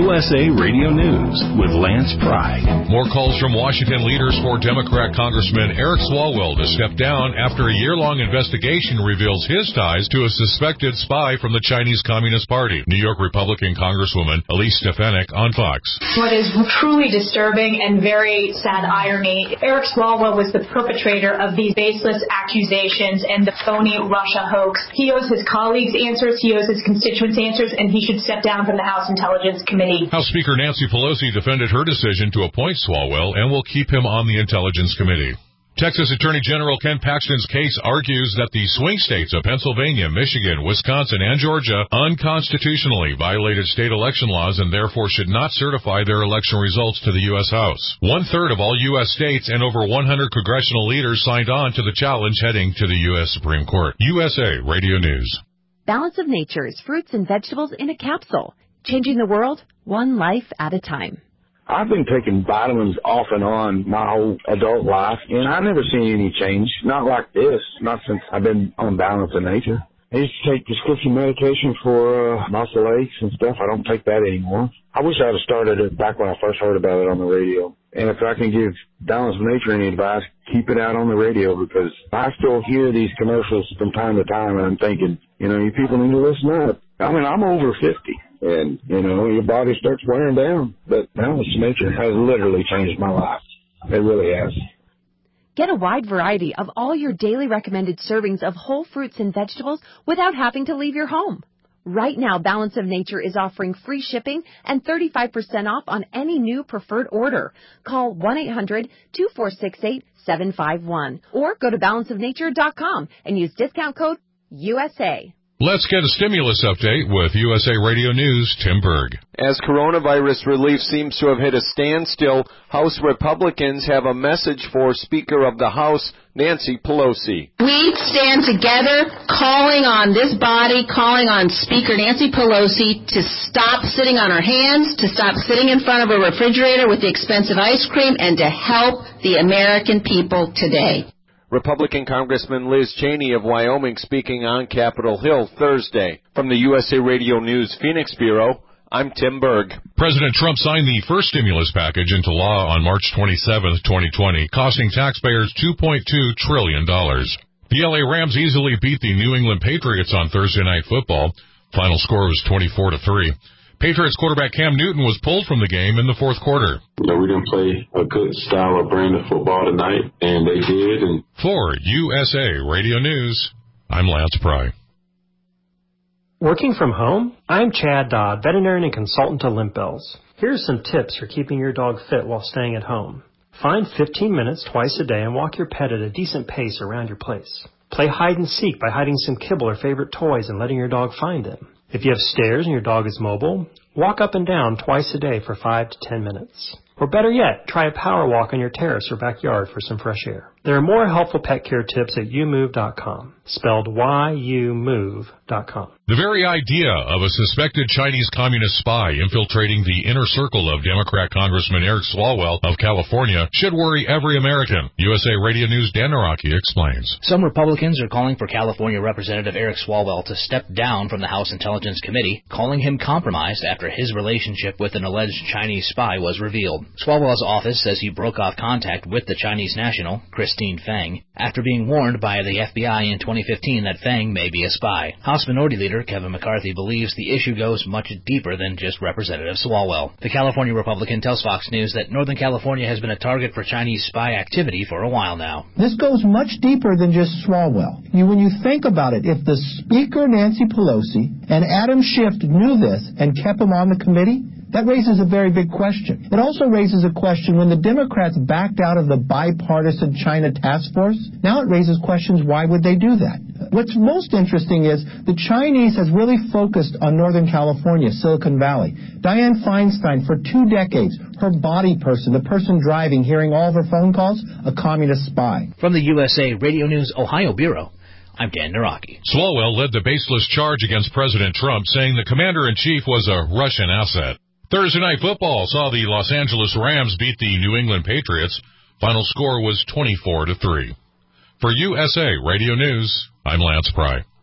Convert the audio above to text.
USA Radio News with Lance Pry. More calls from Washington leaders for Democrat Congressman Eric Swalwell to step down after a year-long investigation reveals his ties to a suspected spy from the Chinese Communist Party. New York Republican Congresswoman Elise Stefanik on Fox. What is truly disturbing and very sad irony, Eric Swalwell was the perpetrator of these baseless accusations and the phony Russia hoax. He owes his colleagues answers, he owes his constituents answers, and he should step down from the House Intelligence Committee. House Speaker Nancy Pelosi defended her decision to appoint Swalwell and will keep him on the Intelligence Committee. Texas Attorney General Ken Paxton's case argues that the swing states of Pennsylvania, Michigan, Wisconsin, and Georgia unconstitutionally violated state election laws and therefore should not certify their election results to the U.S. House. 1/3 of all U.S. states and over 100 congressional leaders signed on to the challenge heading to the U.S. Supreme Court. USA Radio News. Balance of Nature's fruits and vegetables in a capsule, changing the world one life at a time. I've been taking vitamins off and on my whole adult life, and I've never seen any change. Not like this, not since I've been on Balance of Nature. I used to take prescription medication for muscle aches and stuff. I don't take that anymore. I wish I'd have started it back when I first heard about it on the radio. And if I can give Balance of Nature any advice, keep it out on the radio, because I still hear these commercials from time to time, and I'm thinking, you people need to listen up. I mean, I'm over 50, and, your body starts wearing down. But Balance of Nature has literally changed my life. It really has. Get a wide variety of all your daily recommended servings of whole fruits and vegetables without having to leave your home. Right now, Balance of Nature is offering free shipping and 35% off on any new preferred order. Call 1-800-2468-751 or go to balanceofnature.com and use discount code USA. Let's get a stimulus update with USA Radio News' Tim Berg. As coronavirus relief seems to have hit a standstill, House Republicans have a message for Speaker of the House, Nancy Pelosi. We stand together calling on this body, calling on Speaker Nancy Pelosi to stop sitting on her hands, to stop sitting in front of a refrigerator with the expensive ice cream, and to help the American people today. Republican Congressman Liz Cheney of Wyoming speaking on Capitol Hill Thursday. From the USA Radio News Phoenix Bureau, I'm Tim Berg. President Trump signed the first stimulus package into law on March 27, 2020, costing taxpayers $2.2 trillion. The LA Rams easily beat the New England Patriots on Thursday Night Football. Final score was 24-3. Patriots quarterback Cam Newton was pulled from the game in the fourth quarter. We didn't play a good style of brand of football tonight, and they did. For USA Radio News, I'm Lance Pry. Working from home? I'm Chad Dodd, veterinarian and consultant to Limp Bells. Here's some tips for keeping your dog fit while staying at home. Find 15 minutes twice a day and walk your pet at a decent pace around your place. Play hide and seek by hiding some kibble or favorite toys and letting your dog find them. If you have stairs and your dog is mobile, walk up and down twice a day for 5 to 10 minutes. Or better yet, try a power walk on your terrace or backyard for some fresh air. There are more helpful pet care tips at youmove.com, spelled YOUMOVE.com. The very idea of a suspected Chinese communist spy infiltrating the inner circle of Democrat Congressman Eric Swalwell of California should worry every American. USA Radio News' Dan Naraki explains. Some Republicans are calling for California Representative Eric Swalwell to step down from the House Intelligence Committee, calling him compromised after his relationship with an alleged Chinese spy was revealed. Swalwell's office says he broke off contact with the Chinese national, Christine Fang, after being warned by the FBI in 2015 that Fang may be a spy. House Minority Leader Kevin McCarthy believes the issue goes much deeper than just Representative Swalwell. The California Republican tells Fox News that Northern California has been a target for Chinese spy activity for a while now. This goes much deeper than just Swalwell. When you think about it, if the Speaker, Nancy Pelosi, and Adam Schiff knew this and kept him on the committee, that raises a very big question. It also raises a question when the Democrats backed out of the bipartisan China task force. Now it raises questions, why would they do that? What's most interesting is the Chinese has really focused on Northern California, Silicon Valley. Dianne Feinstein, for 2 decades, her body person, the person driving, hearing all of her phone calls, a communist spy. From the USA Radio News Ohio Bureau, I'm Dan Naraki. Swalwell led the baseless charge against President Trump, saying the commander-in-chief was a Russian asset. Thursday Night Football saw the Los Angeles Rams beat the New England Patriots. Final score was 24-3. For USA Radio News, I'm Lance Pry.